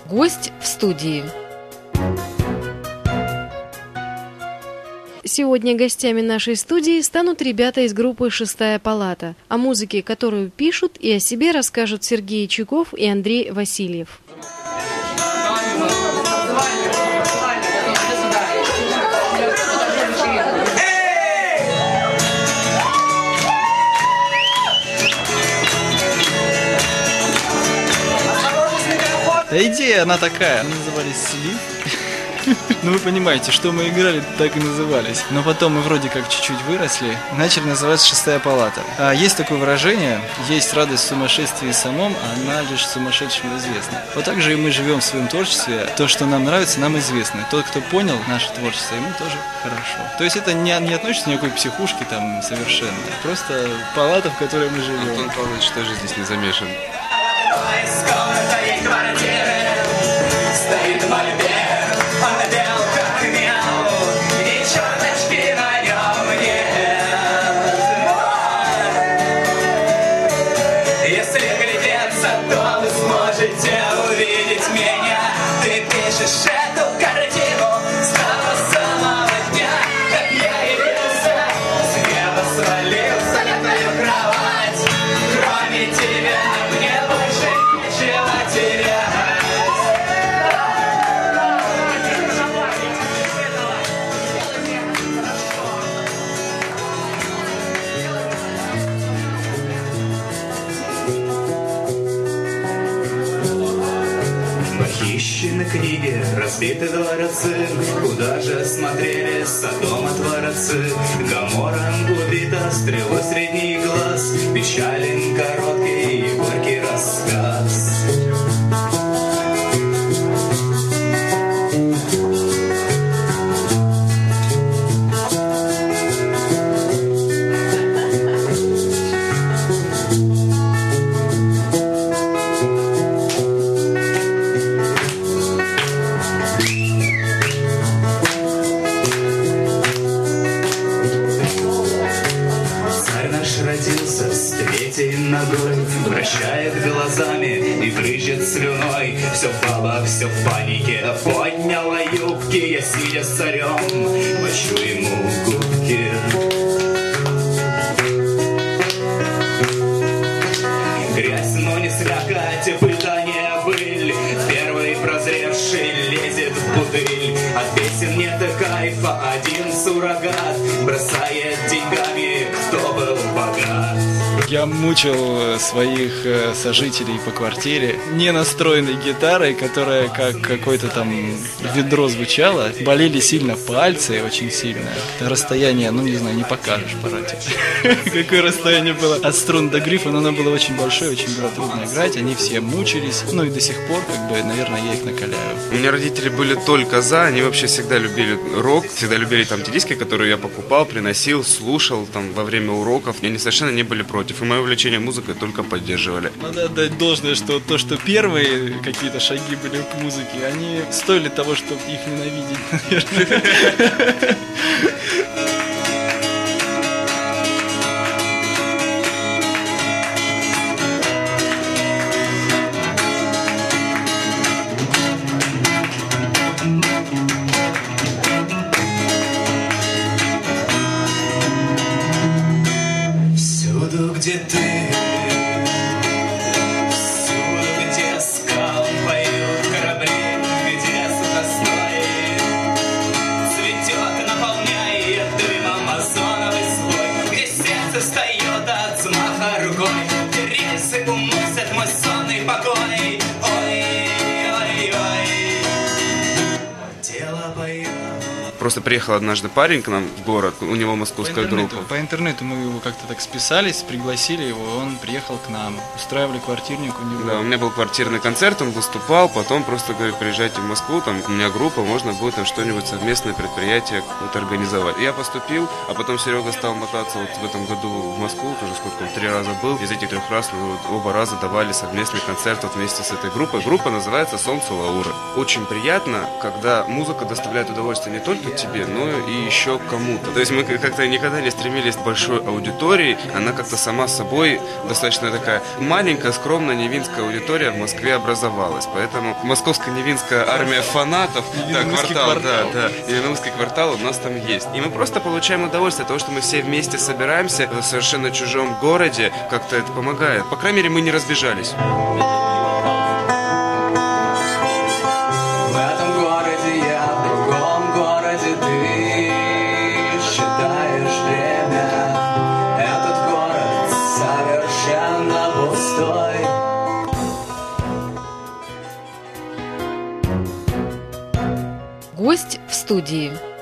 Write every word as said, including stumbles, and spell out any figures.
Гость в студии. Сегодня гостями нашей студии станут ребята из группы «Шестая палата», о музыке, которую пишут, и о себе расскажут Сергей Чугов и Андрей Васильев. А идея, она такая, мы назывались «Слив». Ну, вы понимаете, что мы играли, так и назывались. Но потом мы вроде как чуть-чуть выросли, начали называться «Шестая палата». А есть такое выражение: есть радость в сумасшествии самом, а она лишь сумасшедшим известна. Вот так же и мы живем в своем творчестве. То, что нам нравится, нам известно. Тот, кто понял наше творчество, ему тоже хорошо. То есть это не, не относится к никакой психушке там совершенно. Просто палата, в которой мы живем. Антон Павлович тоже здесь не замешан. Стоит мольберт, он бел как мел, и черточки на нем нет. Если глядеться, то вы сможете увидеть меня. Ты пишешь эту картину с того самого дня, как я явился, с неба свалился на твою кровать. Кроме тебя мне больше нечего терять. Похищены книги, разбиты дворцы, куда же смотрели Содома творцы? Гомором убита стрела средний глаз, печален короткий и горький рассказ. Ногой, вращает глазами и брызжет слюной. Все в бабах, все в панике. Подняла юбки, я сидя с царем мочу ему губки. Грязь, но не слякоть, пытание быль. Первый прозревший лезет в бутыль. От песен нет кайфа, один суррогат бросает деньгами, кто был богат. Я мучил своих сожителей по квартире не настроенной гитарой, которая как какое-то там ведро звучала. Болели сильно пальцы, очень сильно. Расстояние, ну не знаю, не покажешь по радио. Какое расстояние было от струн до грифа, но оно было очень большое, очень было трудно играть. Они все мучились, ну и до сих пор, как бы, наверное, я их накаляю. У меня родители были только за, они вообще всегда любили рок, всегда любили там те диски, которые я покупал, приносил, слушал там во время уроков. И они совершенно не были против. И мое увлечение музыкой только поддерживали. Надо отдать должное, что то, что первые какие-то шаги были к музыке, они стоили того, чтобы их ненавидеть, наверное. Всюду, где ты, всюду, где скал поют корабли, где сухостой цветет, наполняет дымом озоновый слой, где сердце встает от взмаха рукой, где рельсы уносят мой сонный покой. Ой, ой, ой, тело поет. Просто приехал однажды парень к нам в город, у него московская по группа. По интернету мы его как-то так списались, пригласили его, он приехал к нам, устраивали квартирник у него. Да, у меня был квартирный концерт, он выступал, потом просто говорит: приезжайте в Москву, там у меня группа, можно будет там что-нибудь совместное предприятие вот организовать. Я поступил, а потом Серега стал мотаться вот в этом году в Москву, тоже сколько он, три раза был. Из этих трех раз мы вот оба раза давали совместный концерт вот вместе с этой группой. Группа называется «Солнце Лауры». Очень приятно, когда музыка доставляет удовольствие не только тебе, но и еще кому-то. То есть мы как-то никогда не стремились к большой аудитории, она как-то сама собой достаточно такая маленькая, скромная невинская аудитория в Москве образовалась. Поэтому московская невинская армия фанатов, да, квартал, квартал, да, да, Невинский квартал у нас там есть. И мы просто получаем удовольствие от того, что мы все вместе собираемся в совершенно чужом городе, как-то это помогает. По крайней мере, мы не разбежались. Гость в студии.